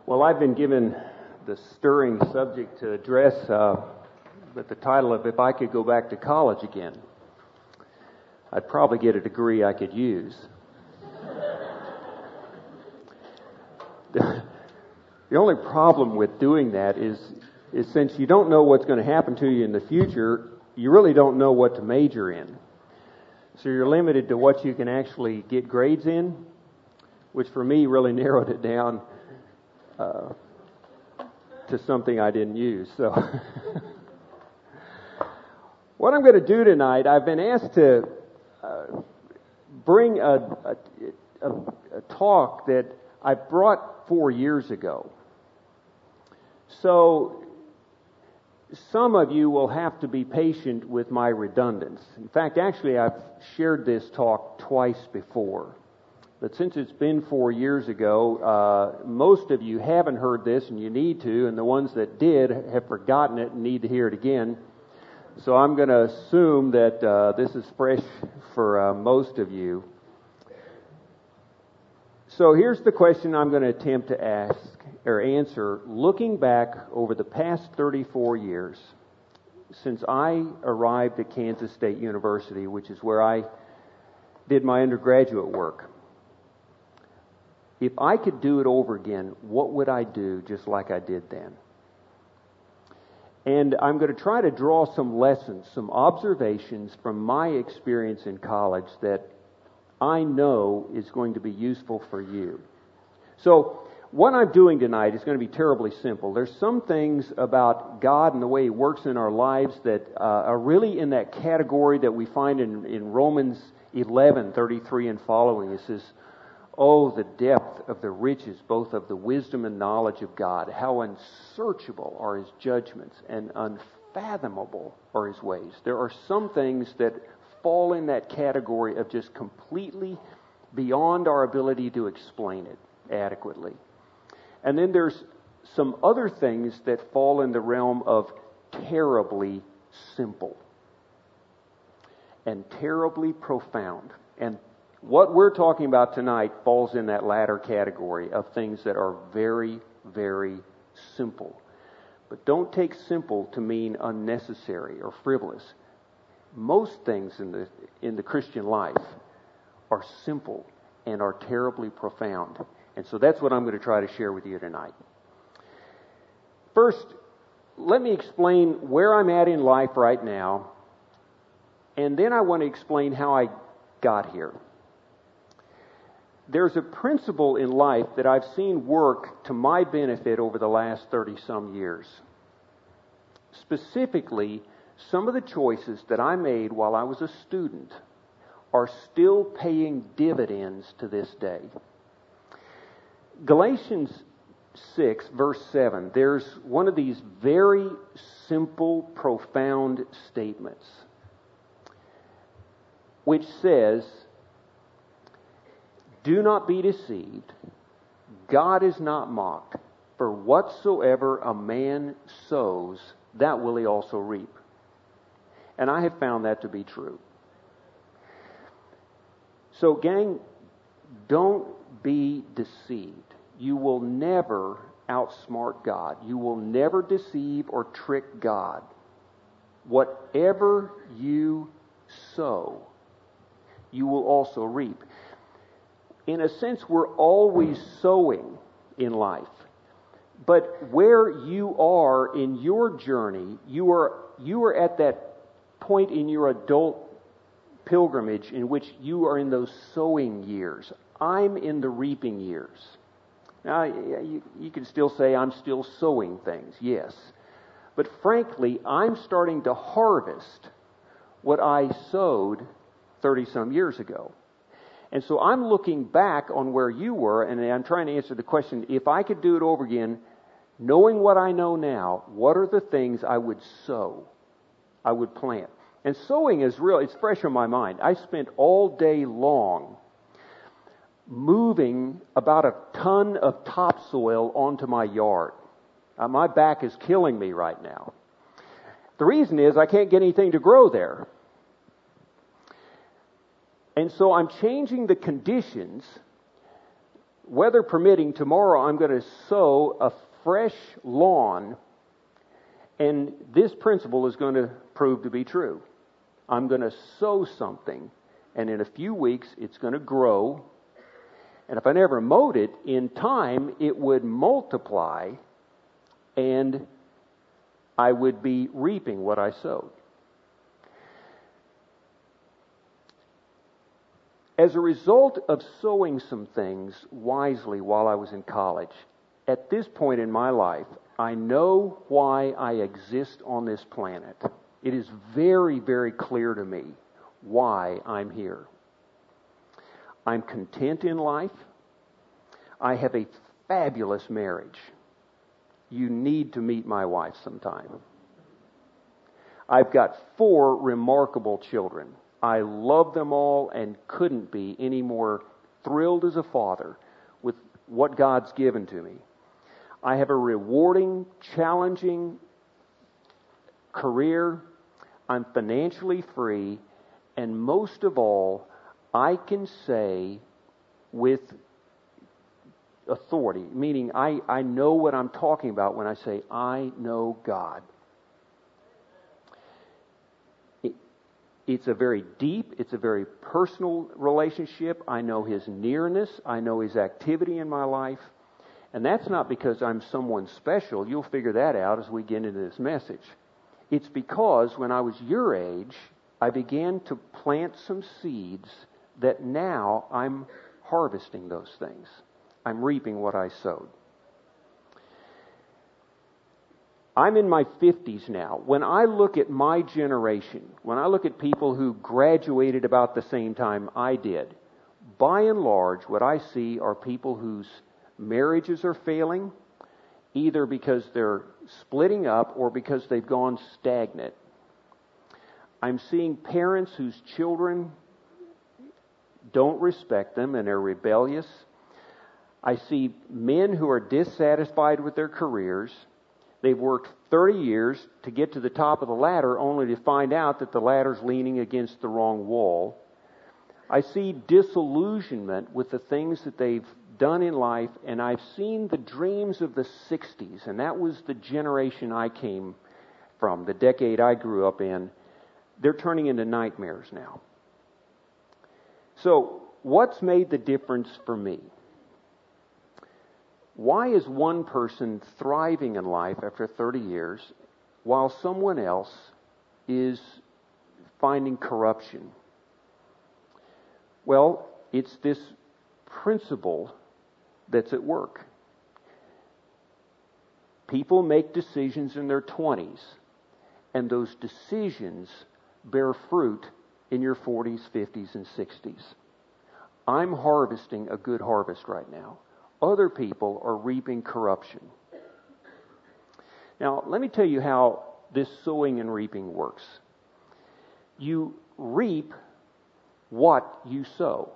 Well, I've been given the stirring subject to address with the title of If I Could Go Back to College Again. I'd probably get a degree I could use. The only problem with doing that is since you don't know what's going to happen to you in the future, you really don't know what to major in. So you're limited to what you can actually get grades in, which for me really narrowed it down to something I didn't use. So what I'm going to do tonight, I've been asked to bring a talk that I brought 4 years ago. So some of you will have to be patient with my redundance. In fact, actually, I've shared this talk twice before. But since it's been 4 years ago, most of you haven't heard this, and you need to, and the ones that did have forgotten it and need to hear it again. So I'm going to assume that this is fresh for most of you. So here's the question I'm going to attempt to ask or answer, looking back over the past 34 years since I arrived at Kansas State University, which is where I did my undergraduate work. If I could do it over again, what would I do just like I did then? And I'm going to try to draw some lessons, some observations from my experience in college that I know is going to be useful for you. So what I'm doing tonight is going to be terribly simple. There's some things about God and the way He works in our lives that are really in that category that we find in Romans 11:33 and following. It says, "Oh, the depth of the riches, both of the wisdom and knowledge of God. How unsearchable are His judgments and unfathomable are His ways." There are some things that fall in that category of just completely beyond our ability to explain it adequately. And then there's some other things that fall in the realm of terribly simple and terribly profound. And what we're talking about tonight falls in that latter category of things that are very, very simple. But don't take simple to mean unnecessary or frivolous. Most things in the Christian life are simple and are terribly profound. And so that's what I'm going to try to share with you tonight. First, let me explain where I'm at in life right now, and then I want to explain how I got here. There's a principle in life that I've seen work to my benefit over the last 30-some years. Specifically, some of the choices that I made while I was a student are still paying dividends to this day. Galatians 6, verse 7, there's one of these very simple, profound statements, which says, "Do not be deceived. God is not mocked. For whatsoever a man sows, that will he also reap." And I have found that to be true. So, gang, don't be deceived. You will never outsmart God. You will never deceive or trick God. Whatever you sow, you will also reap. In a sense, we're always sowing in life. But where you are in your journey, you are at that point in your adult pilgrimage in which you are in those sowing years. I'm in the reaping years. Now, you can still say I'm still sowing things, yes. But frankly, I'm starting to harvest what I sowed 30-some years ago. And so I'm looking back on where you were, and I'm trying to answer the question, if I could do it over again, knowing what I know now, what are the things I would sow? I would plant. And sowing is real, it's fresh on my mind. I spent all day long moving about a ton of topsoil onto my yard. My back is killing me right now. The reason is I can't get anything to grow there. And so I'm changing the conditions weather permitting, tomorrow I'm going to sow a fresh lawn, and this principle is going to prove to be true. I'm going to sow something, and in a few weeks it's going to grow, and if I never mowed it, in time it would multiply, and I would be reaping what I sowed. As a result of sowing some things wisely while I was in college, at this point in my life, I know why I exist on this planet. It is very, very clear to me why I'm here. I'm content in life. I have a fabulous marriage. You need to meet my wife sometime. I've got 4 remarkable children. I love them all and couldn't be any more thrilled as a father with what God's given to me. I have a rewarding, challenging career. I'm financially free. And most of all, I can say with authority, meaning I know what I'm talking about when I say, I know God. It's a very deep, it's a very personal relationship. I know His nearness. I know His activity in my life. And that's not because I'm someone special. You'll figure that out as we get into this message. It's because when I was your age, I began to plant some seeds that now I'm harvesting those things. I'm reaping what I sowed. I'm in my 50s now. When I look at my generation, when I look at people who graduated about the same time I did, by and large, what I see are people whose marriages are failing, either because they're splitting up or because they've gone stagnant. I'm seeing parents whose children don't respect them and are rebellious. I see men who are dissatisfied with their careers. They've worked 30 years to get to the top of the ladder only to find out that the ladder's leaning against the wrong wall. I see disillusionment with the things that they've done in life, and I've seen the dreams of the 60s, and that was the generation I came from, the decade I grew up in. They're turning into nightmares now. So, what's made the difference for me? Why is one person thriving in life after 30 years while someone else is finding corruption? Well, it's this principle that's at work. People make decisions in their 20s, and those decisions bear fruit in your 40s, 50s, and 60s. I'm harvesting a good harvest right now. Other people are reaping corruption. Now, let me tell you how this sowing and reaping works. You reap what you sow.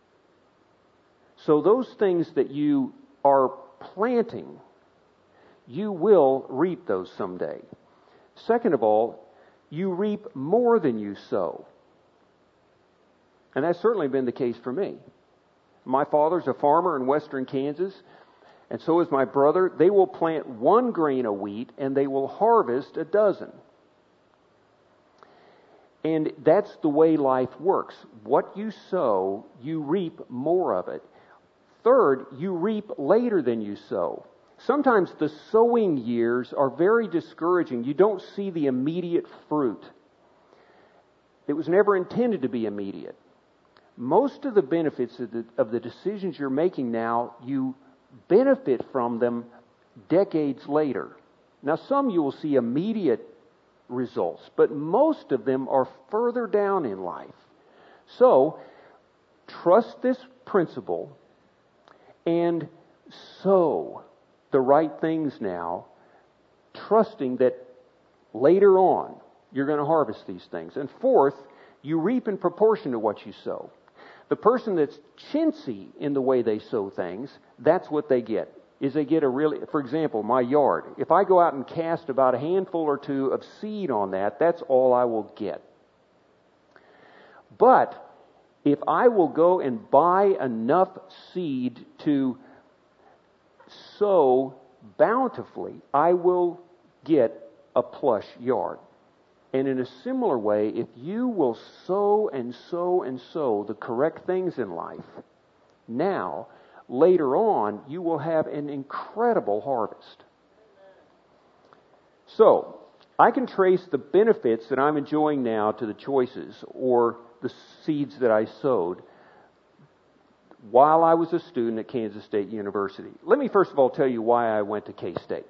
So those things that you are planting, you will reap those someday. Second of all, you reap more than you sow. And that's certainly been the case for me. My father's a farmer in western Kansas, and so is my brother. They will plant 1 grain of wheat, and they will harvest 12. And that's the way life works. What you sow, you reap more of it. Third, you reap later than you sow. Sometimes the sowing years are very discouraging. You don't see the immediate fruit. It was never intended to be immediate. Most of the benefits of the decisions you're making now, you benefit from them decades later. Now, some you will see immediate results, but most of them are further down in life. So, trust this principle and sow the right things now, trusting that later on you're going to harvest these things. And fourth, you reap in proportion to what you sow. The person that's chintzy in the way they sow things, that's what they get. Is they get for example, my yard. If I go out and cast about a handful or two of seed on that, that's all I will get. But if I will go and buy enough seed to sow bountifully, I will get a plush yard. And in a similar way, if you will sow and sow and sow the correct things in life, now, later on, you will have an incredible harvest. So, I can trace the benefits that I'm enjoying now to the choices or the seeds that I sowed while I was a student at Kansas State University. Let me first of all tell you why I went to K-State.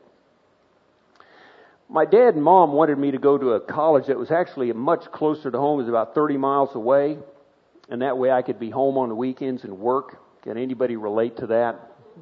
My dad and mom wanted me to go to a college that was actually much closer to home. It was about 30 miles away, and that way I could be home on the weekends and work. Can anybody relate to that?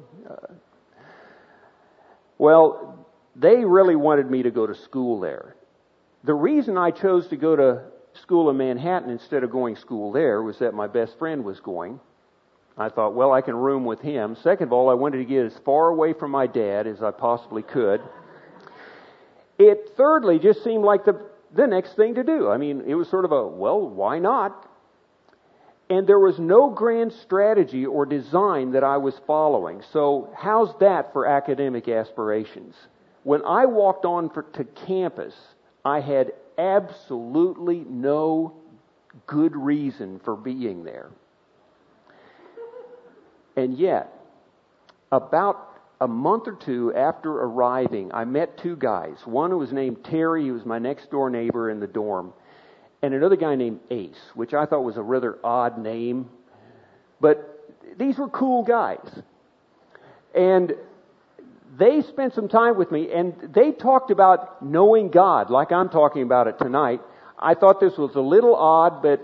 Well, they really wanted me to go to school there. The reason I chose to go to school in Manhattan instead of going to school there was that my best friend was going. I thought, well, I can room with him. Second of all, I wanted to get as far away from my dad as I possibly could. It thirdly just seemed like the next thing to do. I mean, it was sort of a, well, why not? And there was no grand strategy or design that I was following. So how's that for academic aspirations? When I walked on to campus, I had absolutely no good reason for being there. And yet, about a month or two after arriving, I met two guys. One who was named Terry, he was my next door neighbor in the dorm, and another guy named Ace, which I thought was a rather odd name. But these were cool guys. And they spent some time with me, and they talked about knowing God, like I'm talking about it tonight. I thought this was a little odd, but,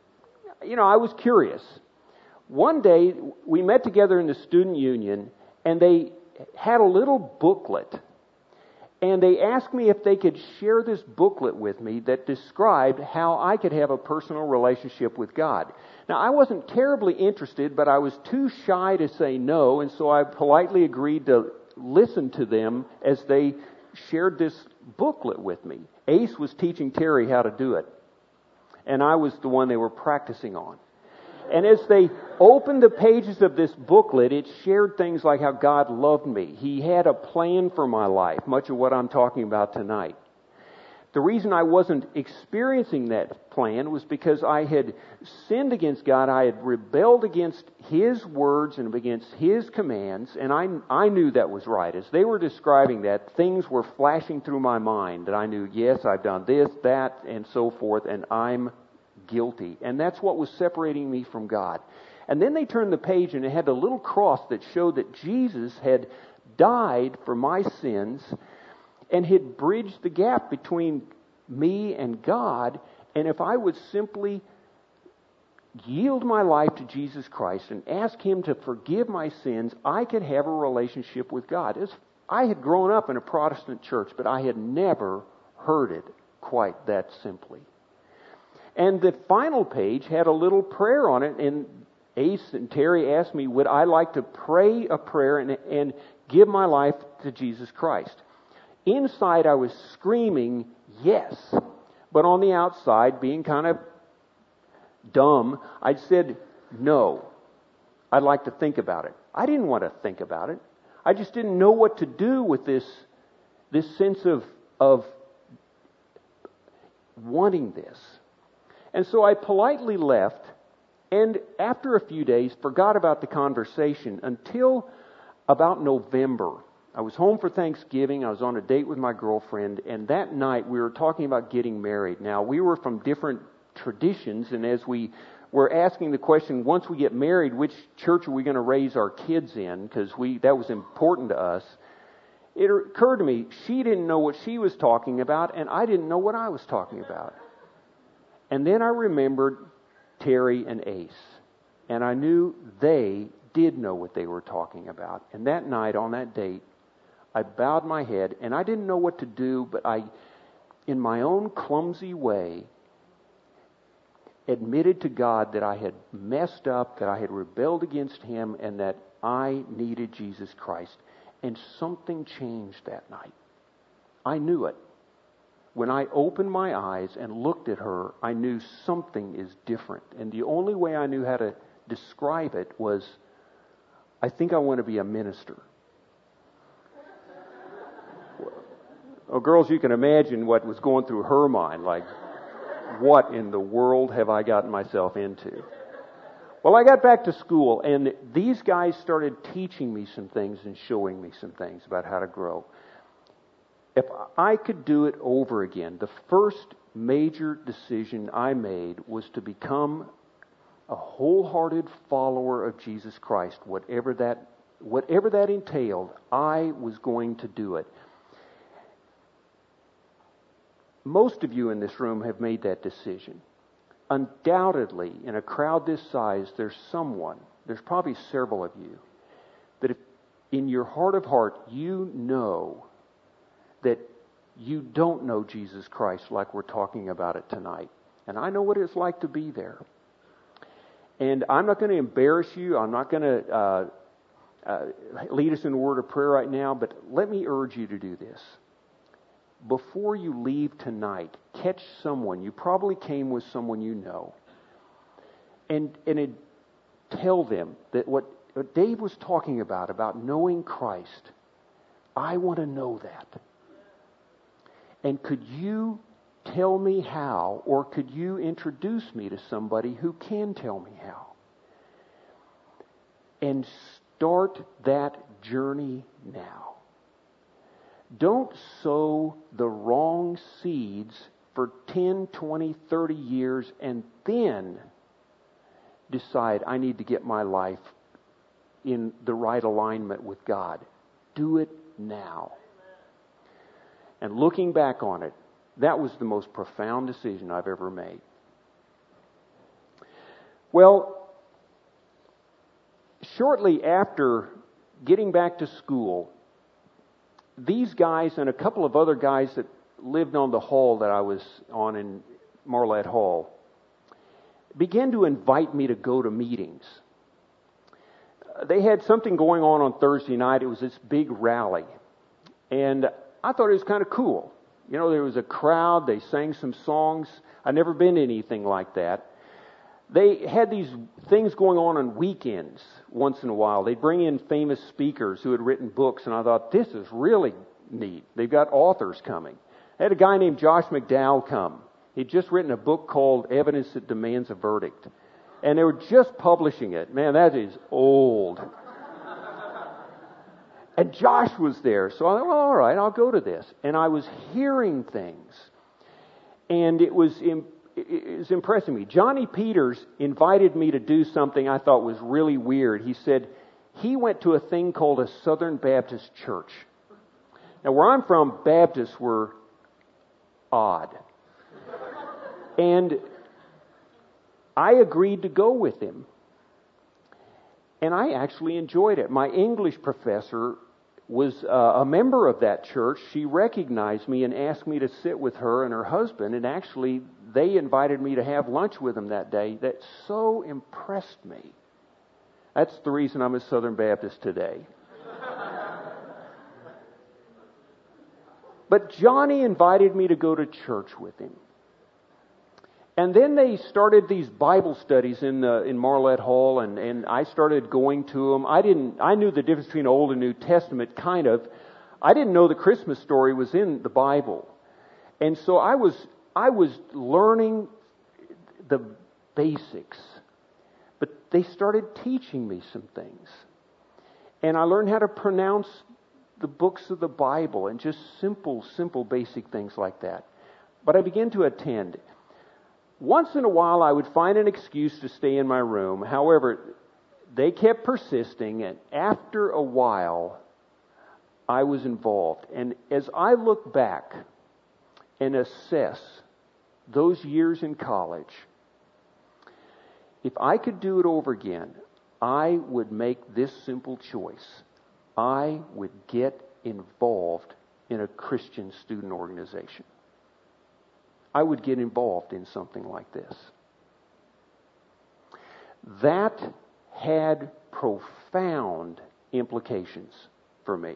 I was curious. One day, we met together in the student union, and they had a little booklet. And they asked me if they could share this booklet with me that described how I could have a personal relationship with God. Now, I wasn't terribly interested, but I was too shy to say no, and so I politely agreed to listen to them as they shared this booklet with me. Ace was teaching Terry how to do it, and I was the one they were practicing on. And as they opened the pages of this booklet, it shared things like how God loved me. He had a plan for my life, much of what I'm talking about tonight. The reason I wasn't experiencing that plan was because I had sinned against God. I had rebelled against His words and against His commands, and I knew that was right. As they were describing that, things were flashing through my mind that I knew, yes, I've done this, that, and so forth, and I'm guilty. And that's what was separating me from God. And then they turned the page and it had a little cross that showed that Jesus had died for my sins and had bridged the gap between me and God. And if I would simply yield my life to Jesus Christ and ask Him to forgive my sins, I could have a relationship with God. I had grown up in a Protestant church, but I had never heard it quite that simply. And the final page had a little prayer on it, and Ace and Terry asked me, would I like to pray a prayer and give my life to Jesus Christ? Inside I was screaming, yes. But on the outside, being kind of dumb, I said, no. I'd like to think about it. I didn't want to think about it. I just didn't know what to do with this sense of wanting this. And so I politely left, and after a few days, forgot about the conversation until about November. I was home for Thanksgiving. I was on a date with my girlfriend, and that night we were talking about getting married. Now, we were from different traditions, and as we were asking the question, once we get married, which church are we going to raise our kids in? Because that was important to us. It occurred to me, she didn't know what she was talking about, and I didn't know what I was talking about. And then I remembered Terry and Ace, and I knew they did know what they were talking about. And that night, on that date, I bowed my head, and I didn't know what to do, but I, in my own clumsy way, admitted to God that I had messed up, that I had rebelled against Him, and that I needed Jesus Christ. And something changed that night. I knew it. When I opened my eyes and looked at her, I knew something is different. And the only way I knew how to describe it was, I think I want to be a minister. Oh, girls, you can imagine what was going through her mind. Like, what in the world have I gotten myself into? Well, I got back to school, and these guys started teaching me some things and showing me some things about how to grow. If I could do it over again, the first major decision I made was to become a wholehearted follower of Jesus Christ. Whatever that entailed, I was going to do it. Most of you in this room have made that decision. Undoubtedly, in a crowd this size, there's probably several of you, that if in your heart of heart you know that you don't know Jesus Christ like we're talking about it tonight. And I know what it's like to be there. And I'm not going to embarrass you. I'm not going to lead us in a word of prayer right now, but let me urge you to do this. Before you leave tonight, catch someone. You probably came with someone you know. And tell them that what Dave was talking about knowing Christ, I want to know that. And could you tell me how, or could you introduce me to somebody who can tell me how? And start that journey now. Don't sow the wrong seeds for 10, 20, 30 years and then decide I need to get my life in the right alignment with God. Do it now. And looking back on it, that was the most profound decision I've ever made. Well, shortly after getting back to school, these guys and a couple of other guys that lived on the hall that I was on in Marlette Hall began to invite me to go to meetings. They had something going on Thursday night. It was this big rally. And I thought it was kind of cool. You know, there was a crowd. They sang some songs. I'd never been to anything like that. They had these things going on weekends once in a while. They'd bring in famous speakers who had written books, and I thought, this is really neat. They've got authors coming. They had a guy named Josh McDowell come. He'd just written a book called Evidence That Demands a Verdict. And they were just publishing it. Man, that is old. And Josh was there. So I thought, well, all right, I'll go to this. And I was hearing things. And it was impressing me. Johnny Peters invited me to do something I thought was really weird. He said he went to a thing called a Southern Baptist church. Now, where I'm from, Baptists were odd. And I agreed to go with him. And I actually enjoyed it. My English professor was a member of that church. She recognized me and asked me to sit with her and her husband. And actually, they invited me to have lunch with them that day. That so impressed me. That's the reason I'm a Southern Baptist today. But Johnny invited me to go to church with him. And then they started these Bible studies in Marlette Hall, and I started going to them. I knew the difference between Old and New Testament, kind of. I didn't know the Christmas story was in the Bible. And so I was learning the basics. But they started teaching me some things. And I learned how to pronounce the books of the Bible and just simple basic things like that. But I began to attend. Once in a while, I would find an excuse to stay in my room. However, they kept persisting, and after a while, I was involved. And as I look back and assess those years in college, if I could do it over again, I would make this simple choice. I would get involved in a Christian student organization. I would get involved in something like this. That had profound implications for me.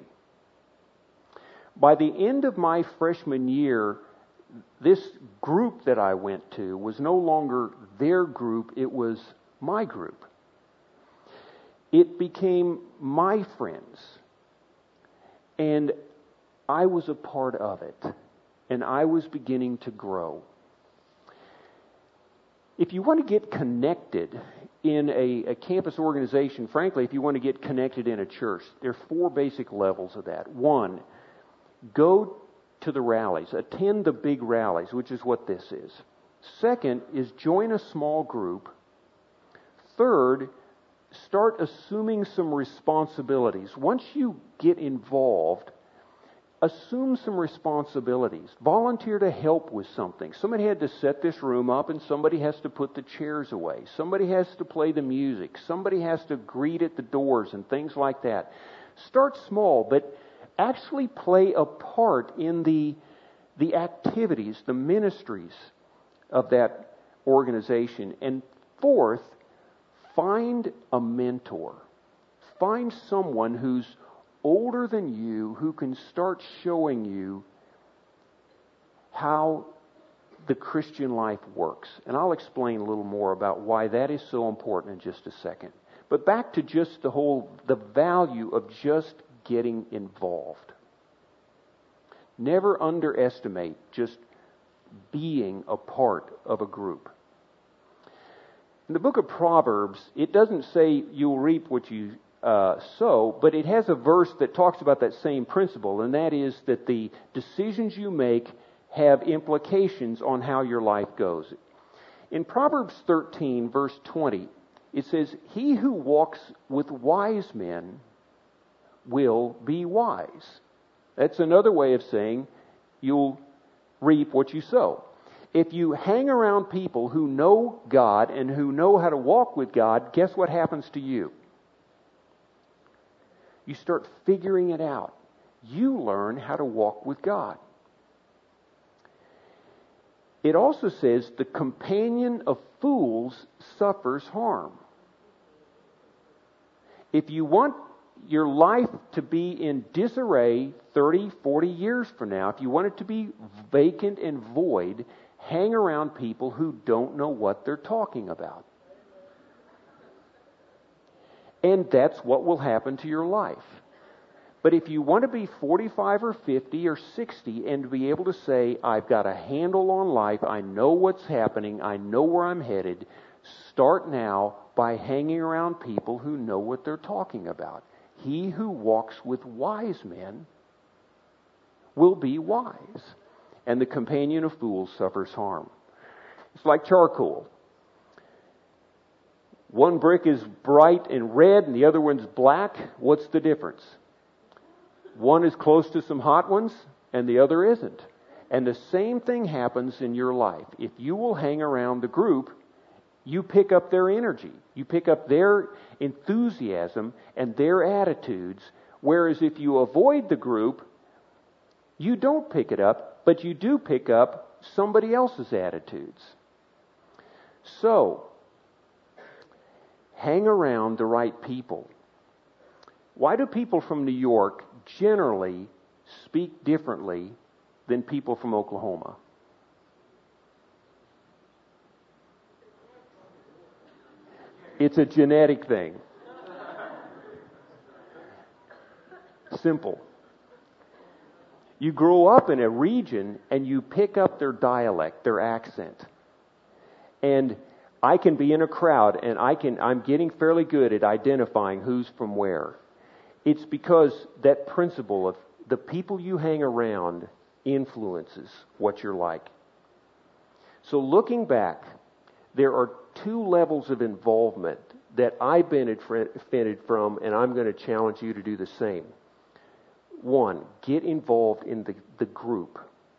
By the end of my freshman year, this group that I went to was no longer their group, it was my group. It became my friends. And I was a part of it, and I was beginning to grow. If you want to get connected in a campus organization, frankly, if you want to get connected in a church, there are 4 basic levels of that. 1, go to the rallies. Attend the big rallies, which is what this is. 2nd is join a small group. 3rd, start assuming some responsibilities. Once you get involved, assume some responsibilities. Volunteer to help with something. Somebody had to set this room up, and somebody has to put the chairs away. Somebody has to play the music. Somebody has to greet at the doors and things like that. Start small, but actually play a part in the activities, the ministries of that organization. And 4th, find a mentor. Find someone who's older than you who can start showing you how the Christian life works. And I'll explain a little more about why that is so important in just a second. But back to just the value of just getting involved. Never underestimate just being a part of a group. In the book of Proverbs, it doesn't say you'll reap what you sow, but it has a verse that talks about that same principle, and that is that the decisions you make have implications on how your life goes. In Proverbs 13, verse 20, it says, "He who walks with wise men will be wise." That's another way of saying you'll reap what you sow. If you hang around people who know God and who know how to walk with God, guess what happens to you? You start figuring it out. You learn how to walk with God. It also says the companion of fools suffers harm. If you want your life to be in disarray 30, 40 years from now, if you want it to be vacant and void, hang around people who don't know what they're talking about. And that's what will happen to your life. But if you want to be 45 or 50 or 60 and to be able to say, I've got a handle on life, I know what's happening, I know where I'm headed, start now by hanging around people who know what they're talking about. He who walks with wise men will be wise, and the companion of fools suffers harm. It's like charcoal. One brick is bright and red and the other one's black. What's the difference? One is close to some hot ones and the other isn't. And the same thing happens in your life. If you will hang around the group, you pick up their energy. You pick up their enthusiasm and their attitudes. Whereas if you avoid the group, you don't pick it up, but you do pick up somebody else's attitudes. So, hang around the right people. Why do people from New York generally speak differently than people from Oklahoma? It's a genetic thing. Simple. You grow up in a region and you pick up their dialect, their accent. And I can be in a crowd and I'm getting fairly good at identifying who's from where. It's because that principle of the people you hang around influences what you're like. So looking back, there are 2 levels of involvement that I benefited from, and I'm going to challenge you to do the same. 1, get involved in the group.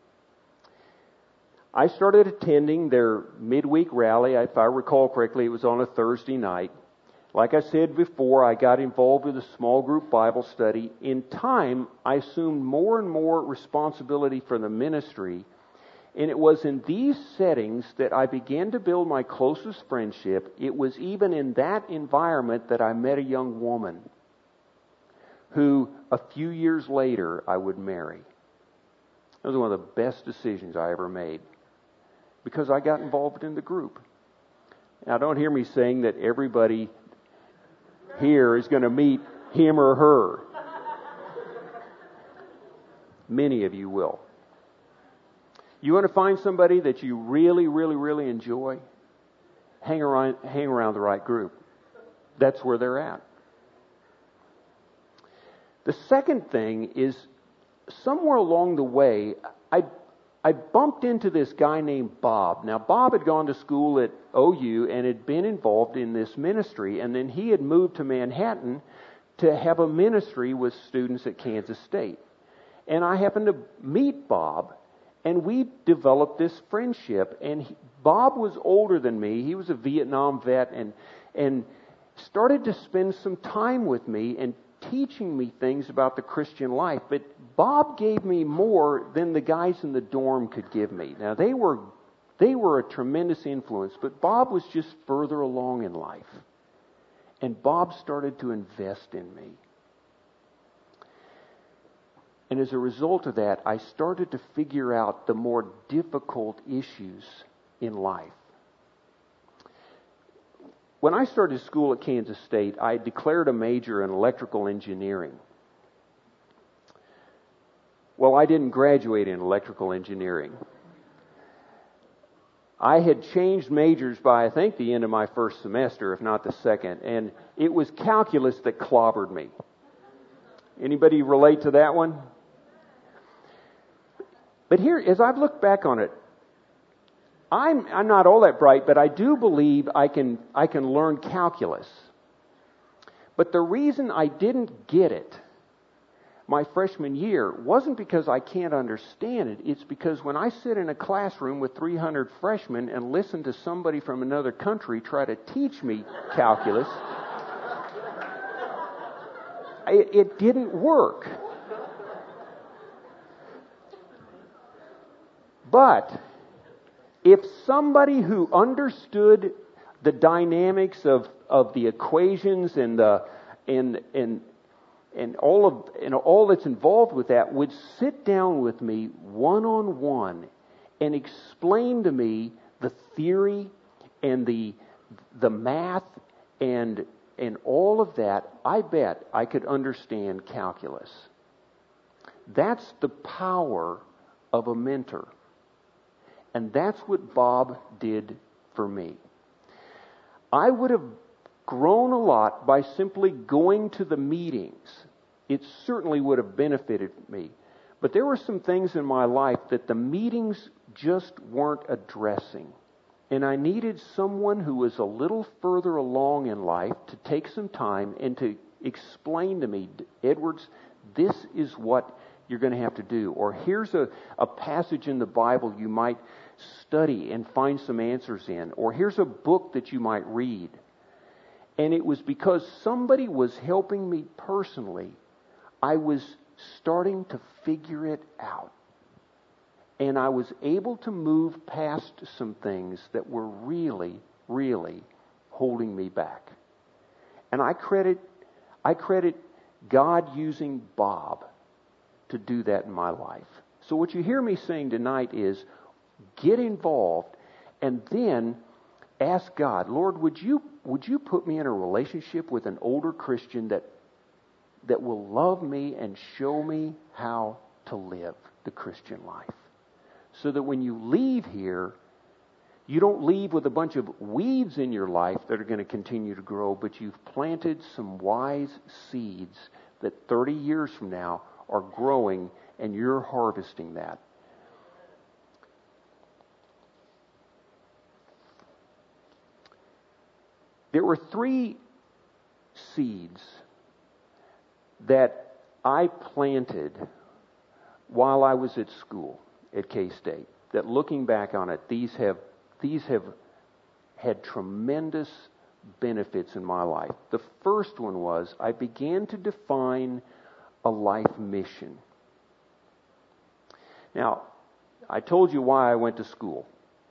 I started attending their midweek rally. If I recall correctly, it was on a Thursday night. Like I said before, I got involved with a small group Bible study. In time, I assumed more and more responsibility for the ministry. And it was in these settings that I began to build my closest friendship. It was even in that environment that I met a young woman who a few years later I would marry. That was one of the best decisions I ever made because I got involved in the group. Now, don't hear me saying that everybody here is going to meet him or her. Many of you will. You want to find somebody that you really, really, really enjoy? Hang around the right group. That's where they're at. The second thing is, somewhere along the way, I bumped into this guy named Bob. Now, Bob had gone to school at OU and had been involved in this ministry, and then he had moved to Manhattan to have a ministry with students at Kansas State. And I happened to meet Bob, and we developed this friendship. And Bob was older than me. He was a Vietnam vet, and started to spend some time with me and teaching me things about the Christian life. But Bob gave me more than the guys in the dorm could give me. Now, they were a tremendous influence, but Bob was just further along in life. And Bob started to invest in me. And as a result of that, I started to figure out the more difficult issues in life. When I started school at Kansas State, I declared a major in electrical engineering. Well, I didn't graduate in electrical engineering. I had changed majors by, I think, the end of my first semester, if not the second, and it was calculus that clobbered me. Anybody relate to that one? But here, as I've looked back on it, I'm not all that bright, but I do believe I can learn calculus. But the reason I didn't get it my freshman year wasn't because I can't understand it. It's because when I sit in a classroom with 300 freshmen and listen to somebody from another country try to teach me calculus, it didn't work. But if somebody who understood the dynamics of the equations and all that's involved with that would sit down with me one-on-one and explain to me the theory and the math and all of that, I bet I could understand calculus. That's the power of a mentor. And that's what Bob did for me. I would have grown a lot by simply going to the meetings. It certainly would have benefited me. But there were some things in my life that the meetings just weren't addressing. And I needed someone who was a little further along in life to take some time and to explain to me, Edwards, this is what you're going to have to do. Or here's a passage in the Bible you might study and find some answers in. Or here's a book that you might read. And it was because somebody was helping me personally, I was starting to figure it out. And I was able to move past some things that were really, really holding me back. And I credit God using Bob to do that in my life. So what you hear me saying tonight is, get involved and then ask God, Lord, would you put me in a relationship with an older Christian that will love me and show me how to live the Christian life? So that when you leave here, you don't leave with a bunch of weeds in your life that are going to continue to grow, but you've planted some wise seeds that 30 years from now are growing and you're harvesting that. There were 3 seeds that I planted while I was at school at K-State, that looking back on it, these have had tremendous benefits in my life. The first one was I began to define a life mission. Now, I told you why I went to school.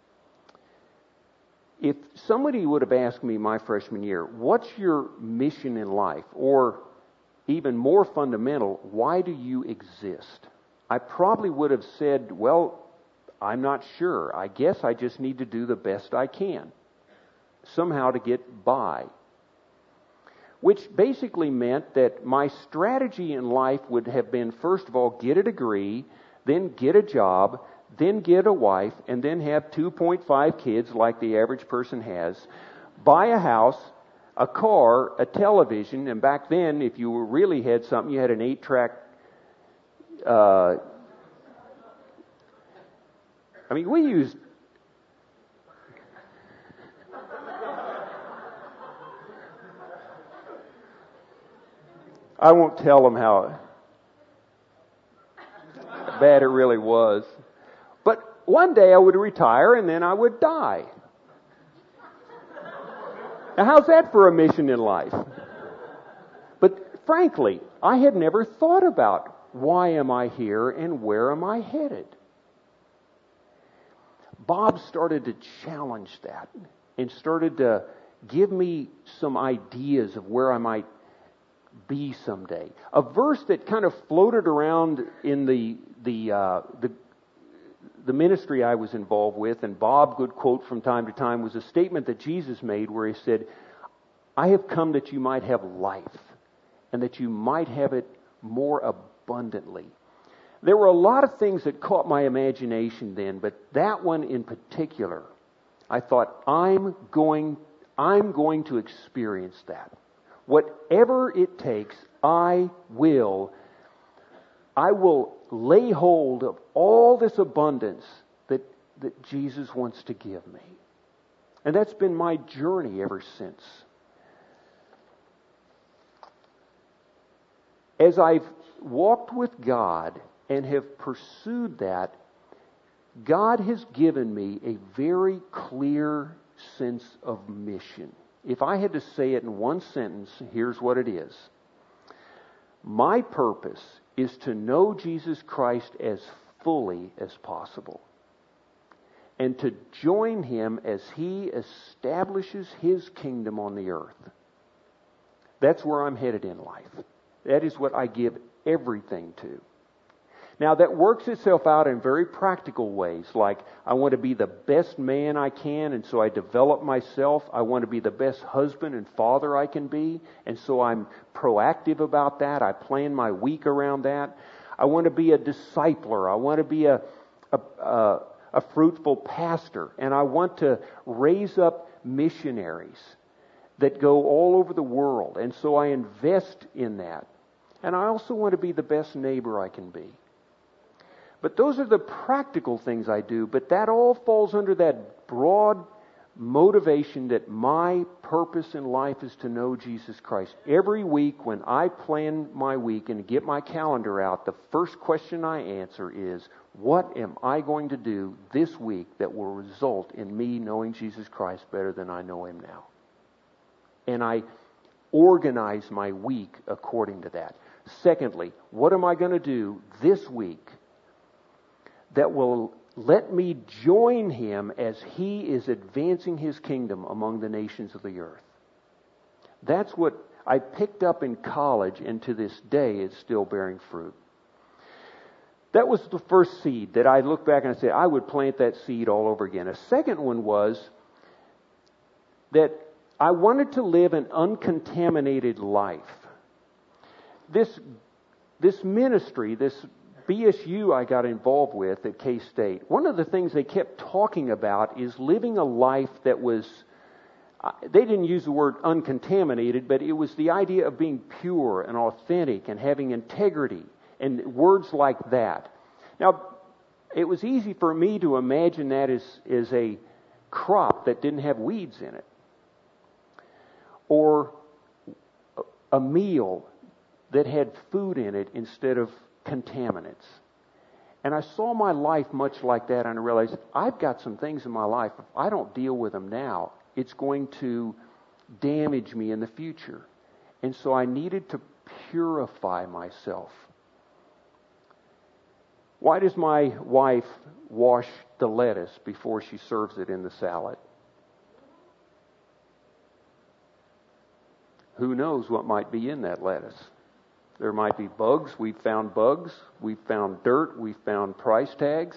If somebody would have asked me my freshman year, what's your mission in life? Or even more fundamental, why do you exist? I probably would have said, well, I'm not sure. I guess I just need to do the best I can, somehow to get by. which basically meant that my strategy in life would have been, first of all, get a degree, then get a job, then get a wife, and then have 2.5 kids like the average person has, buy a house, a car, a television, and back then, if you really had something, you had an 8-track. We used. I won't tell them how bad it really was. But one day I would retire and then I would die. Now, how's that for a mission in life? But frankly, I had never thought about why am I here and where am I headed. Bob started to challenge that and started to give me some ideas of where I might be someday. A verse that kind of floated around in the ministry I was involved with, and Bob would quote from time to time, was a statement that Jesus made where he said, "I have come that you might have life, and that you might have it more abundantly." There were a lot of things that caught my imagination then, but that one in particular, I thought, I'm going to experience that. Whatever it takes, I will lay hold of all this abundance that Jesus wants to give me. And that's been my journey ever since. As I've walked with God and have pursued that, God has given me a very clear sense of mission. If I had to say it in one sentence, here's what it is. My purpose is to know Jesus Christ as fully as possible, and to join Him as He establishes His kingdom on the earth. That's where I'm headed in life. That is what I give everything to. Now, that works itself out in very practical ways, like I want to be the best man I can, and so I develop myself. I want to be the best husband and father I can be, and so I'm proactive about that. I plan my week around that. I want to be a discipler. I want to be a fruitful pastor, and I want to raise up missionaries that go all over the world, and so I invest in that. And I also want to be the best neighbor I can be. But those are the practical things I do, but that all falls under that broad motivation that my purpose in life is to know Jesus Christ. Every week when I plan my week and get my calendar out, the first question I answer is, what am I going to do this week that will result in me knowing Jesus Christ better than I know Him now? And I organize my week according to that. Secondly, what am I going to do this week that will let me join Him as He is advancing His kingdom among the nations of the earth? That's what I picked up in college, and to this day it's still bearing fruit. That was the first seed that I look back and I say, I would plant that seed all over again. A second one was that I wanted to live an uncontaminated life. This ministry, this BSU I got involved with at K-State, one of the things they kept talking about is living a life that was, they didn't use the word uncontaminated, but it was the idea of being pure and authentic and having integrity and words like that. Now, it was easy for me to imagine that as a crop that didn't have weeds in it, or a meal that had food in it instead of contaminants. And I saw my life much like that, and I realized I've got some things in my life, if I don't deal with them now, it's going to damage me in the future. And so I needed to purify myself. Why does my wife wash the lettuce before she serves it in the salad? Who knows what might be in that lettuce? There might be bugs. We've found bugs. We've found dirt. We've found price tags.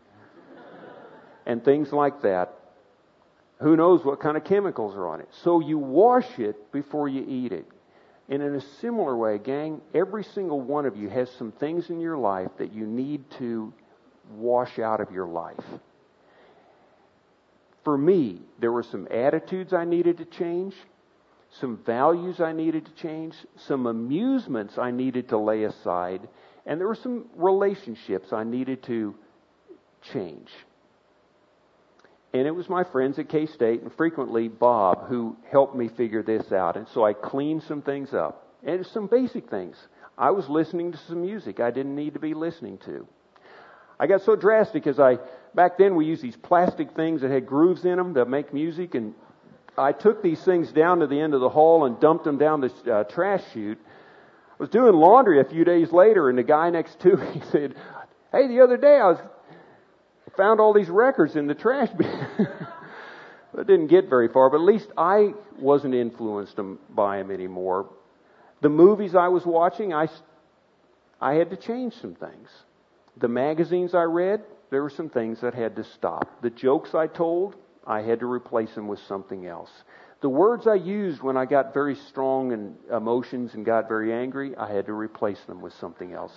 And things like that. Who knows what kind of chemicals are on it? So you wash it before you eat it. And in a similar way, gang, every single one of you has some things in your life that you need to wash out of your life. For me, there were some attitudes I needed to change, some values I needed to change, some amusements I needed to lay aside, and there were some relationships I needed to change. And it was my friends at K-State, and frequently Bob, who helped me figure this out. And so I cleaned some things up. And it's some basic things. I was listening to some music I didn't need to be listening to. I got so drastic as back then we used these plastic things that had grooves in them that make music, and I took these things down to the end of the hall and dumped them down the trash chute. I was doing laundry a few days later, and the guy next to me said, "Hey, the other day I found all these records in the trash bin." It didn't get very far, but at least I wasn't influenced by them anymore. The movies I was watching, I had to change some things. The magazines I read, there were some things that had to stop. The jokes I told, I had to replace them with something else. The words I used when I got very strong in emotions and got very angry, I had to replace them with something else.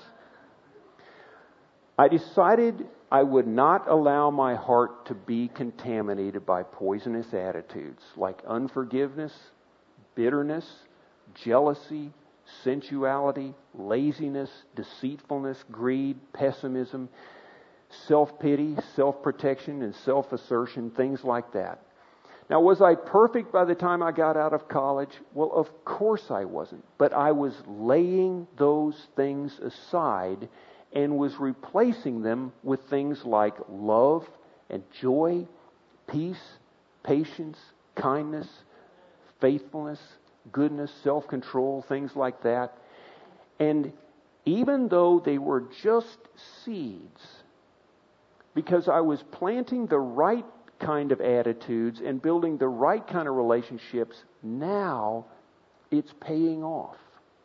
I decided I would not allow my heart to be contaminated by poisonous attitudes like unforgiveness, bitterness, jealousy, sensuality, laziness, deceitfulness, greed, pessimism, self-pity, self-protection, and self-assertion, things like that. Now, was I perfect by the time I got out of college? Well, of course I wasn't. But I was laying those things aside and was replacing them with things like love and joy, peace, patience, kindness, faithfulness, goodness, self-control, things like that. And even though they were just seeds, because I was planting the right kind of attitudes and building the right kind of relationships, now it's paying off.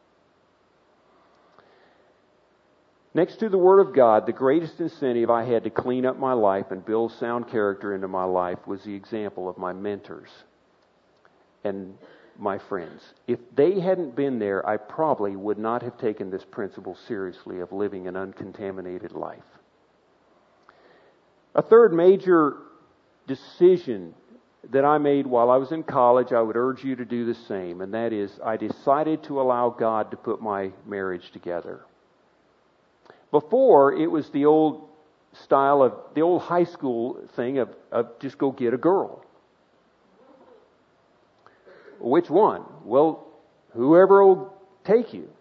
Next to the Word of God, the greatest incentive I had to clean up my life and build sound character into my life was the example of my mentors and my friends. If they hadn't been there, I probably would not have taken this principle seriously of living an uncontaminated life. A third major decision that I made while I was in college, I would urge you to do the same, and that is I decided to allow God to put my marriage together. Before, it was the old style of the old high school thing of just go get a girl. Which one? Well, whoever will take you.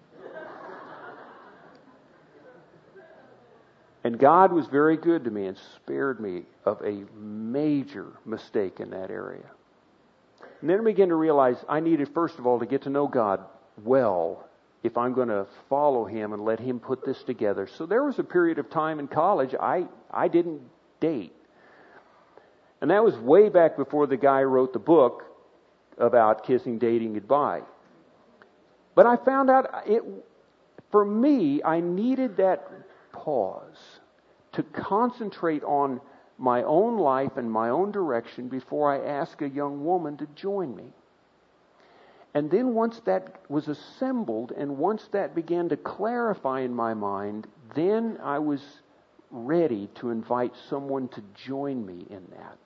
And God was very good to me and spared me of a major mistake in that area. And then I began to realize I needed, first of all, to get to know God well if I'm going to follow Him and let Him put this together. So there was a period of time in college I didn't date. And that was way back before the guy wrote the book about kissing, dating goodbye. But I found out for me, I needed that pause to concentrate on my own life and my own direction before I ask a young woman to join me. And then once that was assembled and once that began to clarify in my mind, then I was ready to invite someone to join me in that.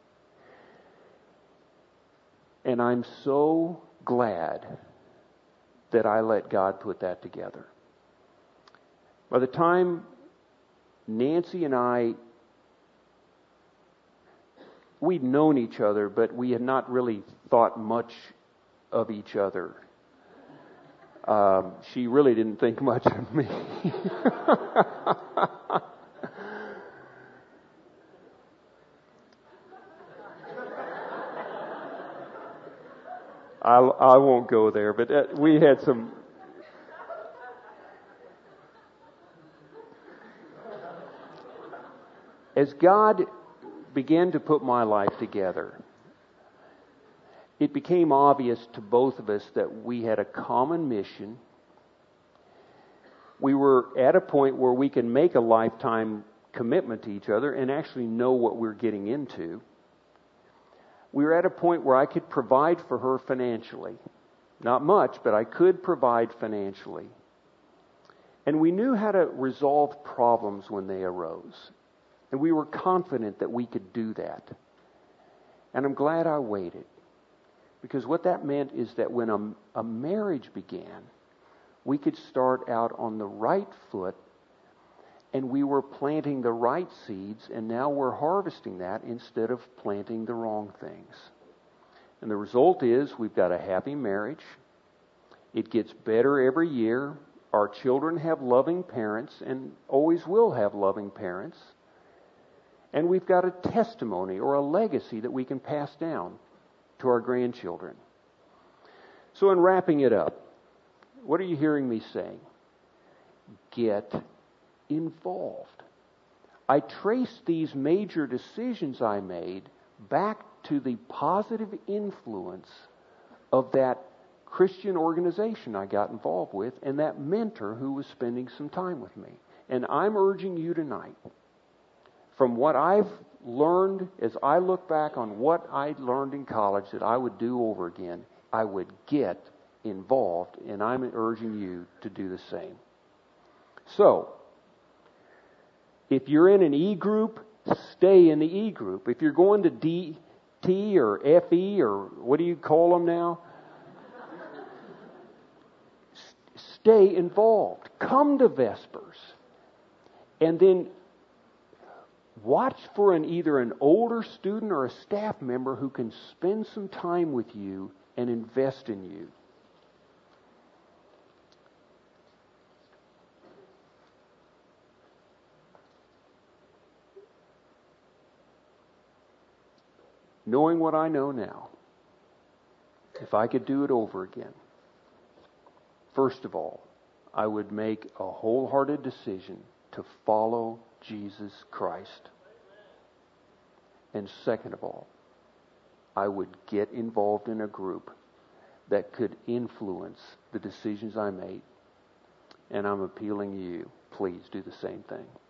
And I'm so glad that I let God put that together. By the time Nancy and I, we'd known each other, but we had not really thought much of each other. She really didn't think much of me. I won't go there, but we had some... As God began to put my life together, it became obvious to both of us that we had a common mission. We were at a point where we can make a lifetime commitment to each other and actually know what we're getting into. We were at a point where I could provide for her financially. Not much, but I could provide financially. And we knew how to resolve problems when they arose. And we were confident that we could do that. And I'm glad I waited. Because what that meant is that when a marriage began, we could start out on the right foot, and we were planting the right seeds, and now we're harvesting that instead of planting the wrong things. And the result is we've got a happy marriage. It gets better every year. Our children have loving parents and always will have loving parents. And we've got a testimony or a legacy that we can pass down to our grandchildren. So in wrapping it up, what are you hearing me saying? Get involved. I trace these major decisions I made back to the positive influence of that Christian organization I got involved with and that mentor who was spending some time with me. And I'm urging you tonight, from what I've learned as I look back on what I learned in college that I would do over again, I would get involved, and I'm urging you to do the same. So, if you're in an E group, stay in the E group. If you're going to DT or FE or what do you call them now? Stay involved. Come to Vespers. And then watch for either an older student or a staff member who can spend some time with you and invest in you. Knowing what I know now, if I could do it over again, first of all, I would make a wholehearted decision to follow Jesus Christ. And second of all, I would get involved in a group that could influence the decisions I made. And I'm appealing to you, please do the same thing.